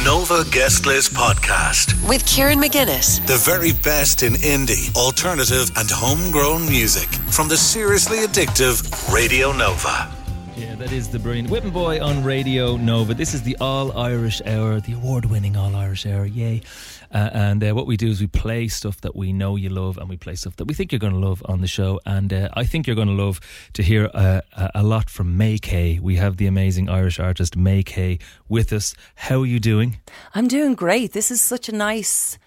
Nova Guest List Podcast with Kieran McGuinness. The very best in indie, alternative and homegrown music from the seriously addictive Radio Nova. Yeah, that is the brilliant Whippin' Boy on Radio Nova. This is the All-Irish Hour, the award-winning All-Irish Hour, yay. And what we do is we play stuff that we know you love, and we play stuff that we think you're going to love on the show. And I think you're going to love to hear a lot from May Kay. We have the amazing Irish artist May Kay with us. How are you doing? I'm doing great. This is such a nice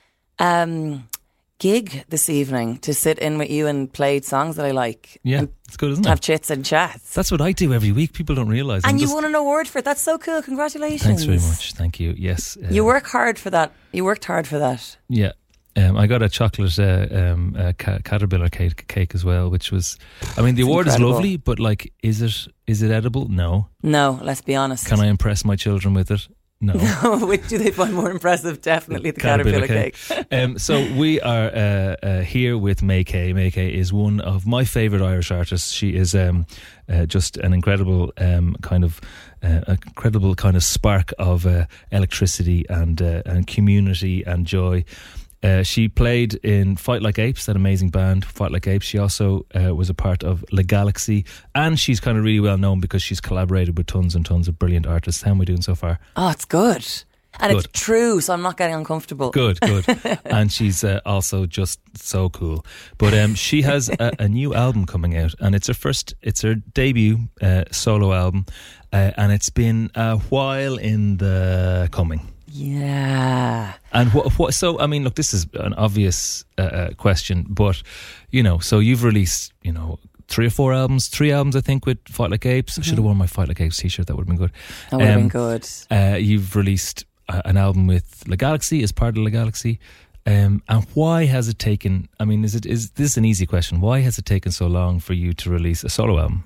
gig this evening to sit in with you and play songs that I like. Yeah, it's good, isn't it? Have chits and chats. That's what I do every week. People don't realise. And you won an award for it. That's so cool. Congratulations. Thanks very much. Thank you. Yes. You work hard for that. You worked hard for that. Yeah. I got a chocolate caterpillar cake as well, which was, I mean, the award incredible. is lovely, but like, is it edible? No. No, let's be honest. Can I impress my children with it? No. Which do they find more impressive? Definitely the caterpillar cake. So we are here with May Kay. May Kay is one of my favourite Irish artists. She is just an incredible kind of spark of electricity and community and joy. She played in Fight Like Apes, that amazing band, Fight Like Apes. She also was a part of La Galaxy, and she's kind of really well known because she's collaborated with tons and tons of brilliant artists. How am we doing so far? Oh, it's good. And Good. it's true, so I'm not getting uncomfortable. Good. And she's also just so cool. But she has a new album coming out, and it's her debut solo album, and it's been a while in the coming. Yeah. And what? So I mean, look, this is an obvious question, but so you've released 3 or 4 albums, 3 albums I think with Fight Like Apes. I should have worn my Fight Like Apes t-shirt. That would have been good. That would have been good. You've released an album with La Galaxy as part of La Galaxy. And why has it taken? I mean, is this an easy question? Why has it taken so long for you to release a solo album?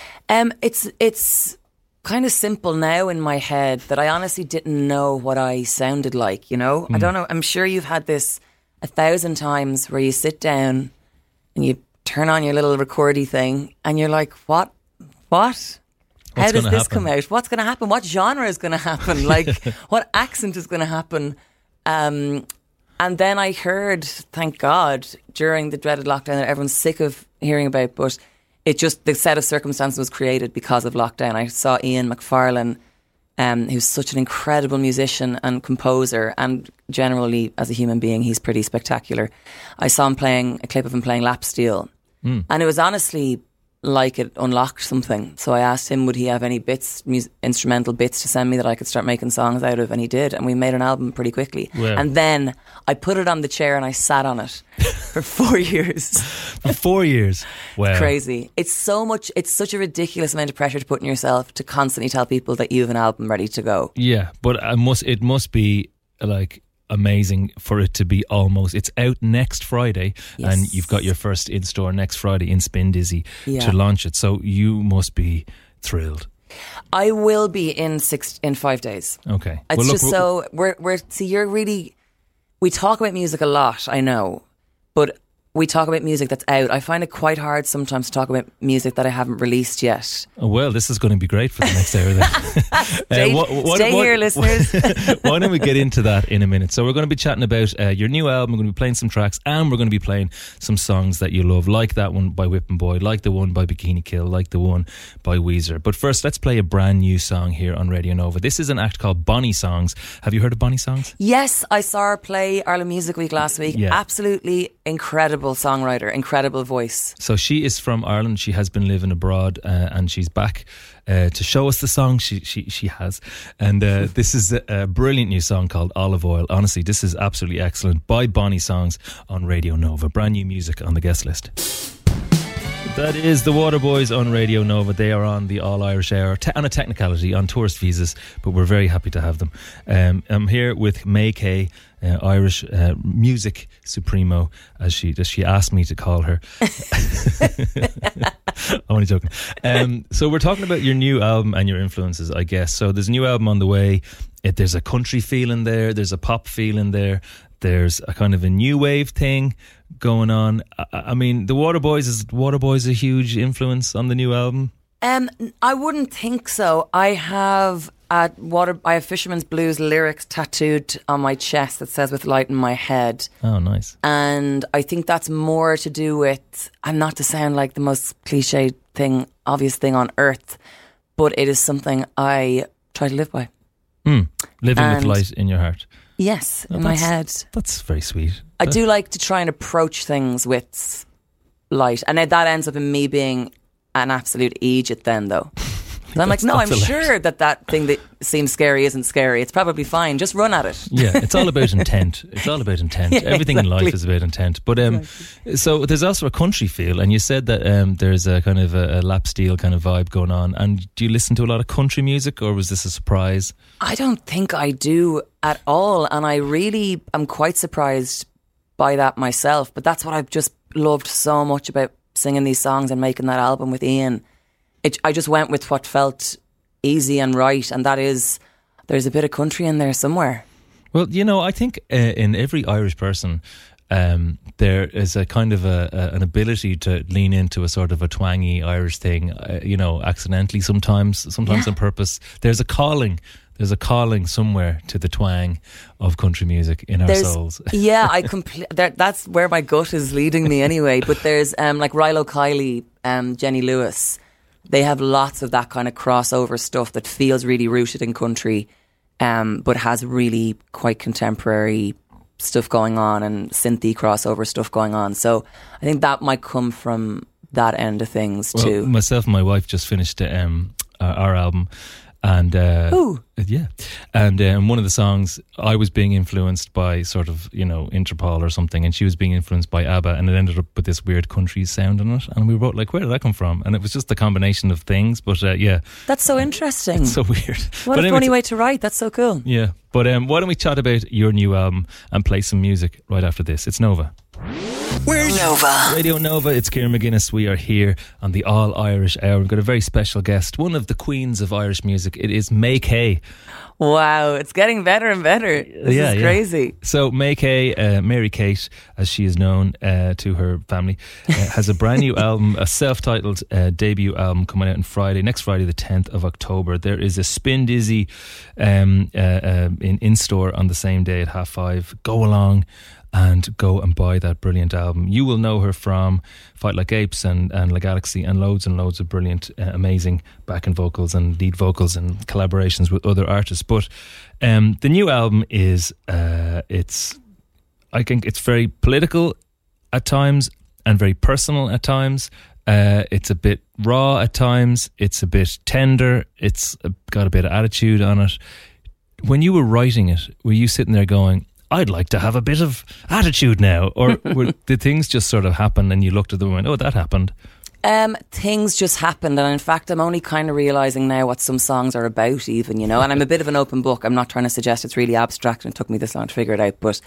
It's kind of simple now in my head that I honestly didn't know what I sounded like, I don't know. I'm sure you've had this 1,000 times where you sit down and you turn on your little recordy thing and you're like, what? How does this come out? What's going to happen? What genre is going to happen? Like, what accent is going to happen? And then I heard, thank God, during the dreaded lockdown that everyone's sick of hearing about, but the set of circumstances was created because of lockdown. I saw Ian McFarlane, who's such an incredible musician and composer, and generally as a human being, he's pretty spectacular. I saw him playing a clip of him playing lap steel, and it was honestly like it unlocked something. So I asked him, would he have any instrumental bits to send me that I could start making songs out of, and he did, and we made an album pretty quickly. Wow. And then I put it on the chair and I sat on it for 4 years. For 4 years? Wow. Crazy. It's such a ridiculous amount of pressure to put on yourself to constantly tell people that you have an album ready to go. Yeah, but it must be like amazing for it to be it's out next Friday. Yes. And you've got your first in-store next Friday in Spin Dizzy to launch it, so you must be thrilled. I will be in 5 days. Okay. We talk about music a lot, I know, but we talk about music that's out. I find it quite hard sometimes to talk about music that I haven't released yet. Oh, well, this is going to be great for the next hour then. Stay here, listeners. Why don't we get into that in a minute? So we're going to be chatting about your new album. We're going to be playing some tracks, and we're going to be playing some songs that you love, like that one by Whippin' Boy, like the one by Bikini Kill, like the one by Weezer. But first, let's play a brand new song here on Radio Nova. This is an act called Bonnie Songs. Have you heard of Bonnie Songs? Yes, I saw her play Ireland Music Week last week. Yeah. Absolutely incredible songwriter, incredible voice. So she is from Ireland. She has been living abroad, and she's back to show us the song she has. And this is a brilliant new song called Olive Oil. Honestly, this is absolutely excellent, by Bonnie Songs on Radio Nova. Brand new music on the guest list. That is the Waterboys on Radio Nova. They are on the All-Irish Hour on a technicality, on tourist visas, but we're very happy to have them. I'm here with May Kay, Irish music supremo, as she asked me to call her. I'm only joking. So we're talking about your new album and your influences, I guess. So there's a new album on the way. There's a country feel in there. There's a pop feel in there. There's a kind of a new wave thing going on. I mean, the Waterboys a huge influence on the new album? I wouldn't think so. I have I have Fisherman's Blues lyrics tattooed on my chest that says "With light in my head." Oh, nice. And I think that's more to do with, and not to sound like the most cliche thing, obvious thing on earth, but it is something I try to live by. Living with light in your heart. Yes, in my head. That's very sweet. I do like to try and approach things with light. And that ends up in me being an absolute idiot then, though. I'm like, no, I'm sure that thing that seems scary isn't scary. It's probably fine. Just run at it. Yeah, it's all about intent. It's all about intent. Yeah, everything exactly. in life is about intent. But so there's also a country feel, and you said that there's a kind of a lap steel kind of vibe going on. And do you listen to a lot of country music, or was this a surprise? I don't think I do at all. And I really am quite surprised by that myself. But that's what I've just loved so much about singing these songs and making that album with Ian. I just went with what felt easy and right, and that is, there's a bit of country in there somewhere. Well, you know, I think in every Irish person, there is a kind of an ability to lean into a sort of a twangy Irish thing, accidentally sometimes on purpose. There's a calling somewhere to the twang of country music in our souls. Yeah, that's where my gut is leading me anyway. But there's like Rilo Kiley, Jenny Lewis. They have lots of that kind of crossover stuff that feels really rooted in country, but has really quite contemporary stuff going on and synthy crossover stuff going on. So I think that might come from that end of things too. Myself and my wife just finished our album. And one of the songs, I was being influenced by sort of, Interpol or something, and she was being influenced by ABBA, and it ended up with this weird country sound in it. And we wrote, like, where did that come from? And it was just a combination of things, but that's so interesting. It's so weird. What a funny way to write. That's so cool. Yeah, but why don't we chat about your new album and play some music right after this? It's Nova. Where's Nova? Radio Nova, it's Ciaran McGuinness. We are here on the All Irish Hour. We've got a very special guest, one of the queens of Irish music. It is May Kay. Wow, it's getting better and better. This is crazy. So May Kay, Mary Kate, as she is known to her family, has a brand new album, a self-titled debut album coming out on next Friday, the 10th of October. There is a Spin Dizzy in store on the same day at 5:30. Go along and go and buy that brilliant album. You will know her from Fight Like Apes and La Galaxy and loads of brilliant, amazing backing vocals and lead vocals and collaborations with other artists. But the new album is, I think it's very political at times and very personal at times. It's a bit raw at times. It's a bit tender. It's got a bit of attitude on it. When you were writing it, were you sitting there going, I'd like to have a bit of attitude now? Or did things just sort of happen and you looked at them and went, oh, that happened? Things just happened. And in fact, I'm only kind of realising now what some songs are about even, And I'm a bit of an open book. I'm not trying to suggest it's really abstract and it took me this long to figure it out. But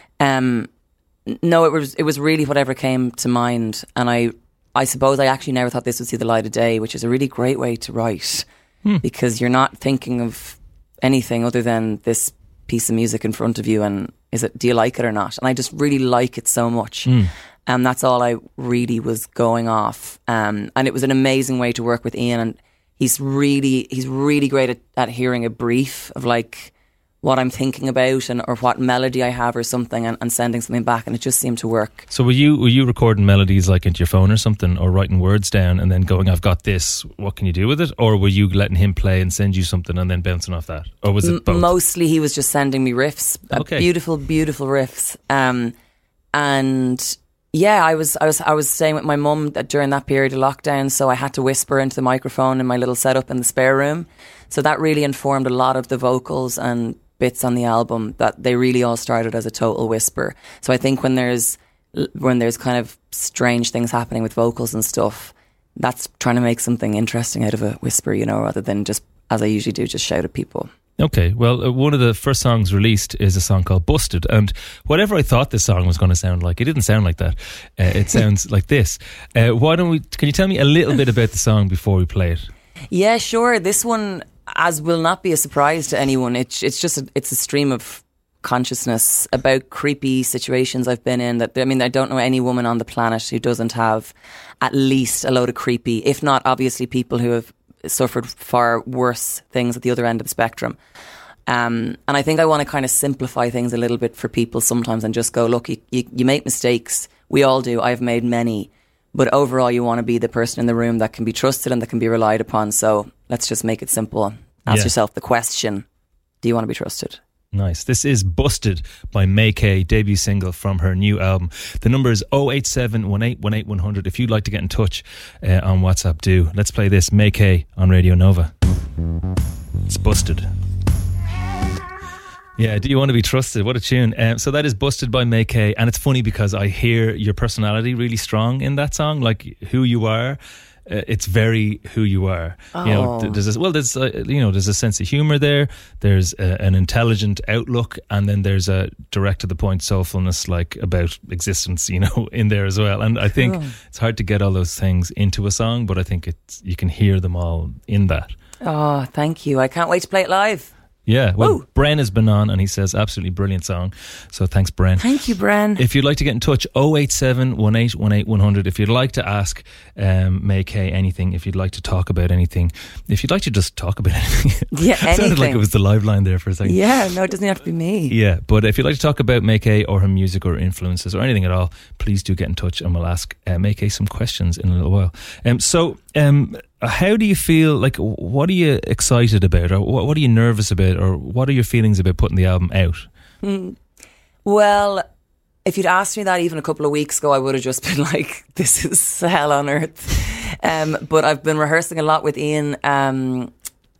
no, it was really whatever came to mind. And I suppose I actually never thought this would see the light of day, which is a really great way to write. Because you're not thinking of anything other than this piece of music in front of you, and do you like it or not? And I just really like it so much, and that's all I really was going off. And it was an amazing way to work with Ian, and he's really great at hearing a brief of like what I'm thinking about or what melody I have or something, and sending something back, and it just seemed to work. So were you recording melodies like into your phone or something, or writing words down and then going, I've got this, what can you do with it? Or were you letting him play and send you something and then bouncing off that? Or was it both? Mostly he was just sending me riffs, beautiful riffs. And yeah, I was staying with my mum during that period of lockdown, so I had to whisper into the microphone in my little setup in the spare room. So that really informed a lot of the vocals and bits on the album, that they really all started as a total whisper. So I think when there's kind of strange things happening with vocals and stuff, that's trying to make something interesting out of a whisper, rather than just, as I usually do, just shout at people. Okay, well, one of the first songs released is a song called Busted, and whatever I thought this song was going to sound like, it didn't sound like that. It sounds like this. Can you tell me a little bit about the song before we play it? Yeah, sure. This one, as will not be a surprise to anyone, it's a stream of consciousness about creepy situations I've been in. I don't know any woman on the planet who doesn't have at least a load of creepy, if not obviously people who have suffered far worse things at the other end of the spectrum. And I think I want to kind of simplify things a little bit for people sometimes and just go, look, you make mistakes. We all do. I've made many. But overall, you want to be the person in the room that can be trusted and that can be relied upon. So let's just make it simple. Ask yourself the question, do you want to be trusted? Nice. This is Busted by May Kay, debut single from her new album. The number is 087 18 100. If you'd like to get in touch on WhatsApp, do. Let's play this, May Kay on Radio Nova. It's Busted. Yeah, do you want to be trusted? What a tune. So that is Busted by May Kay, and it's funny because I hear your personality really strong in that song, like who you are. It's very who you are. Oh. You know, there's a sense of humour there. There's an intelligent outlook, and then there's a direct to the point soulfulness, like about existence, you know, in there as well. And I think it's hard to get all those things into a song, but I think you can hear them all in that. Oh, thank you. I can't wait to play it live. Yeah, well, Woo. Bren has been on and he says absolutely brilliant song. So thanks, Bren. Thank you, Bren. If you'd like to get in touch, 087 18 100. If you'd like to ask May Kay anything, if you'd like to talk about anything, if you'd like to just talk about anything. Yeah, anything. It sounded like it was the live line there for a second. Yeah, no, it doesn't have to be me. Yeah, but if you'd like to talk about May Kay or her music or influences or anything at all, please do get in touch and we'll ask May Kay some questions in a little while. How do you feel, like, what are you excited about, or what are you nervous about, or what are your feelings about putting the album out? Well, if you'd asked me that even a couple of weeks ago, I would have just been like, this is hell on earth. But I've been rehearsing a lot with Ian, and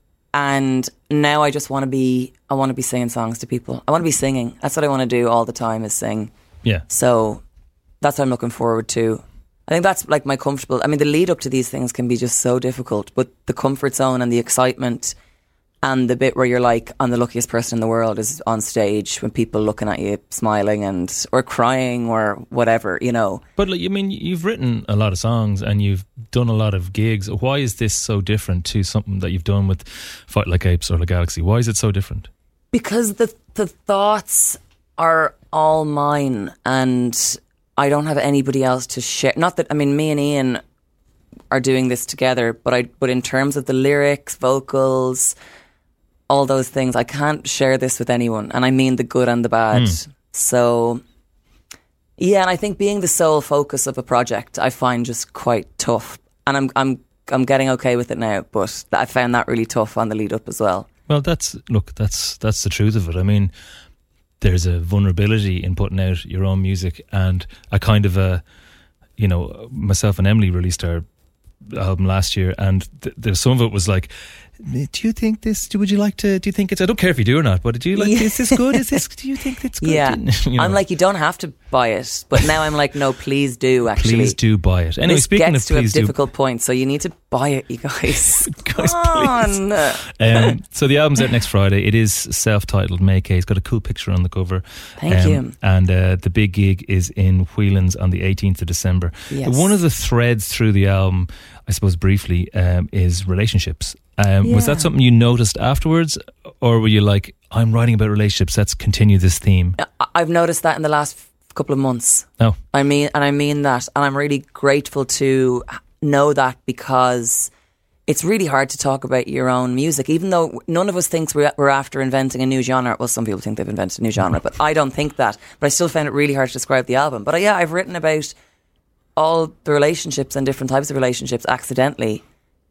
now I just want to be singing songs to people. I want to be singing. That's what I want to do all the time, is sing. Yeah. So that's what I'm looking forward to. I think that's like my comfortable. I mean, the lead up to these things can be just so difficult, but the comfort zone and the excitement and the bit where you're like, I'm the luckiest person in the world is on stage when people looking at you smiling or crying or whatever, you know. But like, I mean, you've written a lot of songs and you've done a lot of gigs. Why is this so different to something that you've done with Fight Like Apes or The Galaxy? Why is it so different? Because the thoughts are all mine and I don't have anybody else to share. Not that, I mean, me and Ian are doing this together, but in terms of the lyrics, vocals, all those things, I can't share this with anyone. And I mean the good and the bad. So, yeah, and I think being the sole focus of a project, I find just quite tough. And I'm getting okay with it now, but I found that really tough on the lead up as well. Well, that's the truth of it. I mean, there's a vulnerability in putting out your own music, and I kind of, myself and Emily released our album last year, and there's some of it was like, do you think this? Do you think it's? I don't care if you do or not, but do you like? Is this good? Do you think it's good? Yeah, you know? I'm like, you don't have to buy it, but now I'm like, no, please do. Actually, please do buy it. Anyway, this speaking gets of to please a difficult point, so you need to buy it, you guys. Guys, Come please. on. So the album's out next Friday. It is self-titled May Kay. It's got a cool picture on the cover. Thank you. And the big gig is in Whelan's on the 18th of December. Yes. One of the threads through the album, I suppose briefly, is relationships. Was that something you noticed afterwards, or were you like, I'm writing about relationships, let's continue this theme? I've noticed that in the last couple of months. Oh. I mean that, and I'm really grateful to know that, because it's really hard to talk about your own music, even though none of us thinks we're after inventing a new genre. Well, some people think they've invented a new genre, but I don't think that. But I still found it really hard to describe the album. But yeah, I've written about all the relationships and different types of relationships accidentally.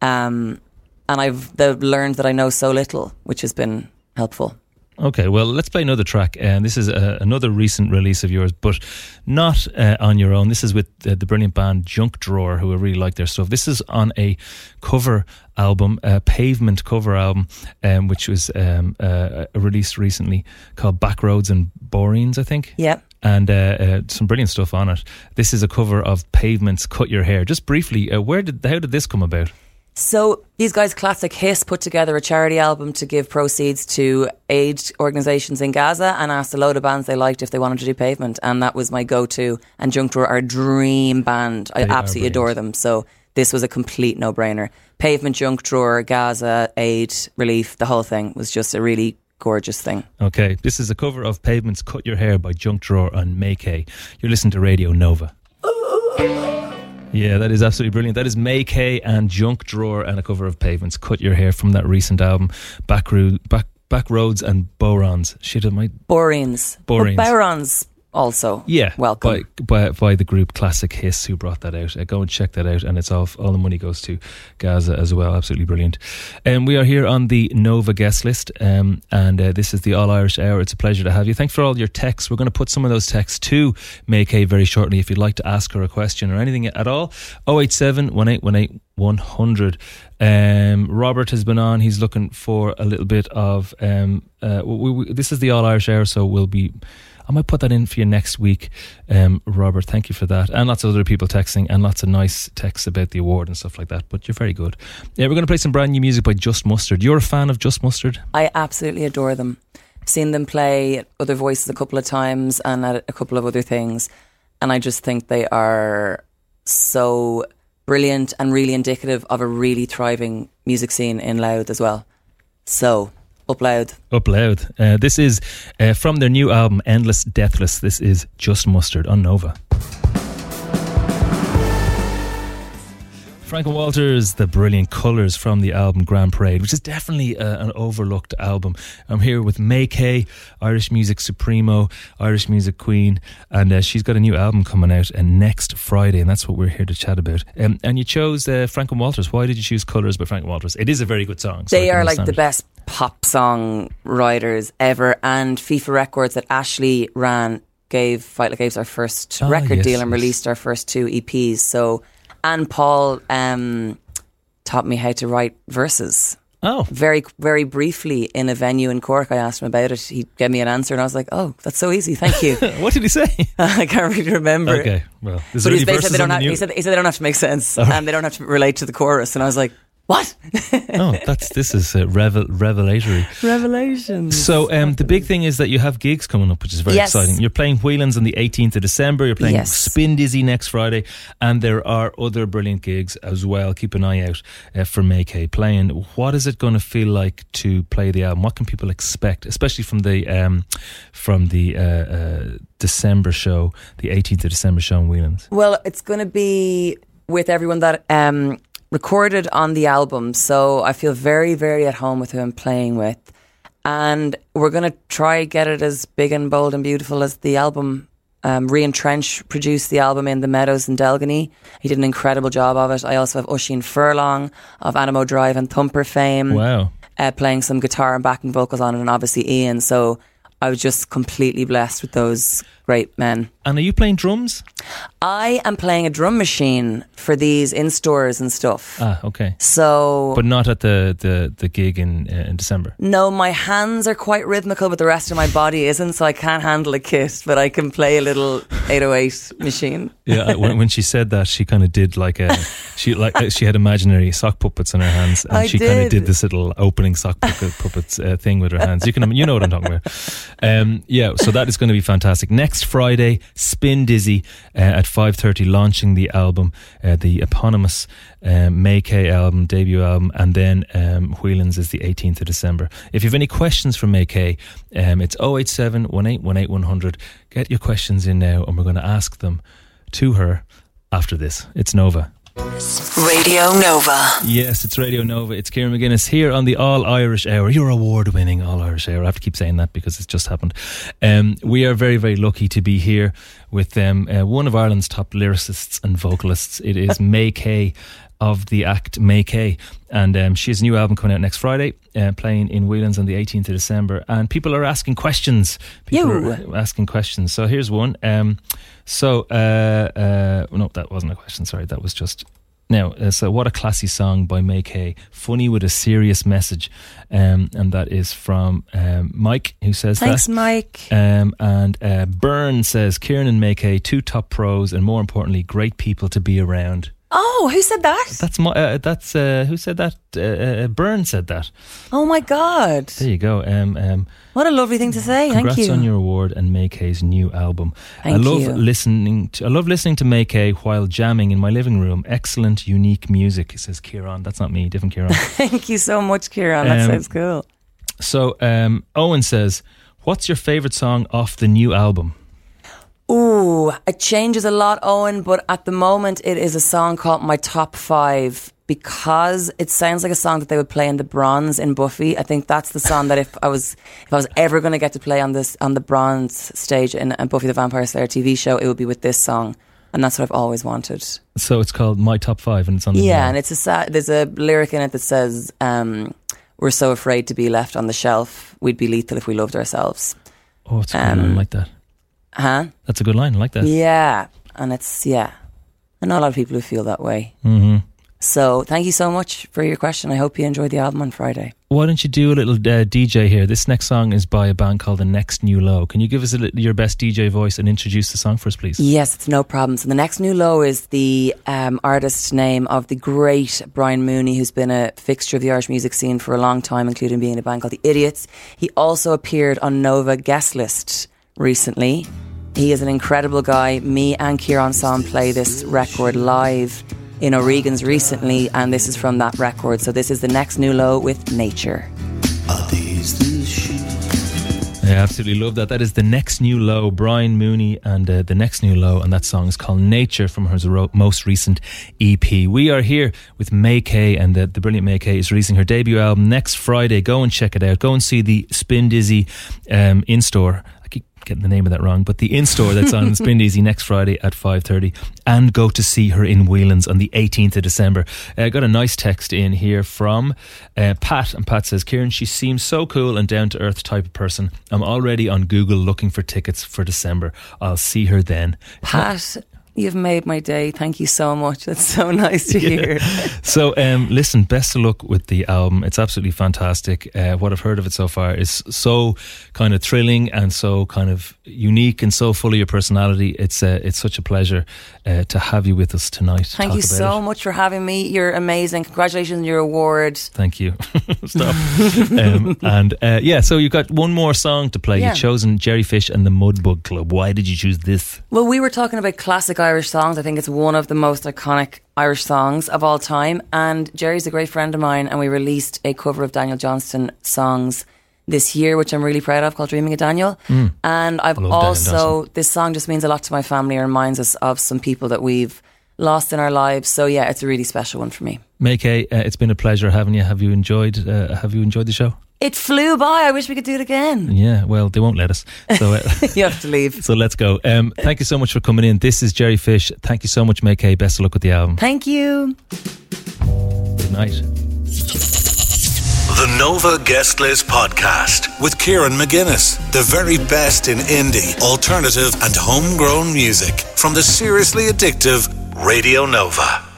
And I've learned that I know so little, which has been helpful. Okay, well, let's play another track. This is another recent release of yours, but not on your own. This is with the brilliant band Junk Drawer, who I really like their stuff. This is on a cover album, a Pavement cover album, which was released recently, called Backroads and Boreans, I think. Yeah. And some brilliant stuff on it. This is a cover of Pavement's Cut Your Hair. Just briefly, how did this come about? So these guys, Classic Hiss, put together a charity album to give proceeds to aid organisations in Gaza, and asked a load of bands they liked if they wanted to do Pavement, and that was my go-to. And Junk Drawer are a dream band. I absolutely adore them. So this was a complete no-brainer. Pavement, Junk Drawer, Gaza, aid, relief, the whole thing was just a really gorgeous thing. Okay, this is a cover of Pavement's Cut Your Hair by Junk Drawer on May Kay. You're listening to Radio Nova. Yeah, that is absolutely brilliant. That is May Kay and Junk Drawer and a cover of Pavements, Cut Your Hair, from that recent album, Back Roads and Borons. Shit, am I... Borins. Borins. But Borons also. Yeah, welcome. By the group Classic Hiss, who brought that out. Go and check that out, and it's all the money goes to Gaza as well. Absolutely brilliant. We are here on the Nova guest list, and this is the All Irish Hour. It's a pleasure to have you. Thanks for all your texts. We're going to put some of those texts to May Kay very shortly if you'd like to ask her a question or anything at all. 087 1818 100. Robert has been on. He's looking for a little bit of this is the All Irish Hour, so I might put that in for you next week. Robert, thank you for that. And lots of other people texting, and lots of nice texts about the award and stuff like that. But you're very good. Yeah, we're going to play some brand new music by Just Mustard. You're a fan of Just Mustard? I absolutely adore them. I've seen them play at Other Voices a couple of times and at a couple of other things. And I just think they are so brilliant and really indicative of a really thriving music scene in Louth as well. So... Up Loud. Up Loud. This is from their new album, Endless Deathless. This is Just Mustard on Nova. Frank and Walters, the brilliant colours from the album Grand Parade, which is definitely an overlooked album. I'm here with May Kay, Irish music supremo, Irish music queen, and she's got a new album coming out next Friday, and that's what we're here to chat about. And you chose Frank and Walters. Why did you choose Colours by Frank and Walters? It is a very good song. They are like the best pop song writers ever, and FIFA Records that Ashley ran gave Fight Like Apes our first record deal and released our first 2 EPs. So... And Paul taught me how to write verses. Oh. Very, very briefly in a venue in Cork. I asked him about it. He gave me an answer and I was like, oh, that's so easy. Thank you. What did he say? I can't really remember. Okay, well. But he said he said they don't have to make sense and they don't have to relate to the chorus. And I was like, what? This is revelatory. Revelations. So the big thing is that you have gigs coming up, which is very exciting. You're playing Whelan's on the 18th of December. You're playing Spin Dizzy next Friday, and there are other brilliant gigs as well. Keep an eye out for May Kay playing. What is it going to feel like to play the album? What can people expect, especially from the December show, the 18th of December show in Whelan's? Well, it's going to be with everyone that recorded on the album, so I feel very, very at home with who I'm playing with, and we're going to try get it as big and bold and beautiful as the album. Rian Trench produced the album in the Meadows in Delgany. He did an incredible job of it. I also have Oisin Furlong of Animo Drive and Thumper fame. Wow. Playing some guitar and backing vocals on it, and obviously Ian. So I was just completely blessed with those great men. And are you playing drums? I am playing a drum machine for these in stores and stuff. Ah, okay. So, but not at the gig in December. No, my hands are quite rhythmical, but the rest of my body isn't. So I can't handle a kit, but I can play a little 808 machine. Yeah, when she said that, she kind of did she had imaginary sock puppets in her hands, and she kind of did this little opening sock puppets thing with her hands. You know what I'm talking about. Yeah, so that is going to be fantastic. Next Friday, Spin Dizzy at 5:30, launching the album, the eponymous May Kay album, debut album, and then Whelan's is the 18th of December. If you have any questions for May Kay, it's 087 1818 100. Get your questions in now, and we're going to ask them to her after this. It's Nova. Radio Nova. Yes, it's Radio Nova. It's Kieran McGuinness here on the All Irish Hour, your award-winning All Irish Hour. I have to keep saying that because it's just happened. We are very, very lucky to be here with one of Ireland's top lyricists and vocalists. It is May Kay of the act May Kay, and she has a new album coming out next Friday, playing in Whelan's on the 18th of December, and people are asking questions. So here's one. No, that wasn't a question, sorry, that was just now. So what a classy song by May Kay, funny with a serious message, and that is from Mike, who says thanks, that. Mike. And Byrne says Kieran and May Kay, 2 top pros, and more importantly, great people to be around. Oh, who said that? That's who said that? Byrne said that. Oh my God! There you go. What a lovely thing to say. Congrats Thank you on your award and May Kay's new album. Thank I love you. listening to May Kay while jamming in my living room. Excellent, unique music, says Kieran. That's not me, different Kieran. Thank you so much, Kieran. That sounds cool. So Owen says, what's your favourite song off the new album? Ooh, it changes a lot, Owen, but at the moment it is a song called My Top 5 because it sounds like a song that they would play in the Bronze in Buffy. I think that's the song that if I was ever going to get to play on the Bronze stage in a Buffy the Vampire Slayer TV show, it would be with this song. And that's what I've always wanted. So it's called My Top 5 and it's on the Yeah, and there's a lyric in it that says, we're so afraid to be left on the shelf. We'd be lethal if we loved ourselves. Oh, it's a good line. I like that. Huh? That's a good line. I like that. Yeah. And I know a lot of people who feel that way. Mm-hmm. So thank you so much for your question. I hope you enjoyed the album on Friday. Why don't you do a little DJ here? This next song is by a band called The Next New Low. Can you give us your best DJ voice and introduce the song for us, please? Yes, it's no problem. So The Next New Low is the artist name of the great Brian Mooney, who's been a fixture of the Irish music scene for a long time, including being in a band called The Idiots. He also appeared on Nova Guest List recently. He is an incredible guy. Me and Kieran saw him play this record live in O'Regan's recently, and this is from that record. So this is The Next New Low with Nature. I absolutely love that. That is The Next New Low, Brian Mooney and The Next New Low, and that song is called Nature from her most recent EP. We are here with May Kay, and the brilliant May Kay is releasing her debut album next Friday. Go and check it out. Go and see the Spin Dizzy in-store. Getting the name of that wrong, but the in-store that's on Spin Dizzy next Friday at 5:30, and go to see her in Whelan's on the 18th of December. I got a nice text in here from Pat, and Pat says, Kieran, she seems so cool and down-to-earth type of person. I'm already on Google looking for tickets for December. I'll see her then. Pat, you've made my day. Thank you so much. That's so nice to hear. So, listen, best of luck with the album. It's absolutely fantastic. What I've heard of it so far is so kind of thrilling and so kind of unique and so full of your personality. It's such a pleasure to have you with us tonight. Thank you so much for having me. You're amazing. Congratulations on your award. Thank you. Stop. So you've got one more song to play. You've chosen Jerry Fish and the Mudbug Club. Why did you choose this? Well, we were talking about classic Irish songs. I think it's one of the most iconic Irish songs of all time, and Jerry's a great friend of mine, and we released a cover of Daniel Johnston songs this year, which I'm really proud of, called Dreaming of Daniel. And I've also, this song just means a lot to my family. It reminds us of some people that we've lost in our lives. So yeah, it's a really special one for me. May Kay, it's been a pleasure having you. Have you enjoyed the show? It flew by. I wish we could do it again. Yeah, well, they won't let us. So you have to leave. So let's go. Thank you so much for coming in. This is Jerry Fish. Thank you so much, May Kay. Best of luck with the album. Thank you. Good night. The Nova Guest List Podcast with Kieran McGuinness. The very best in indie, alternative and homegrown music from the seriously addictive Radio Nova.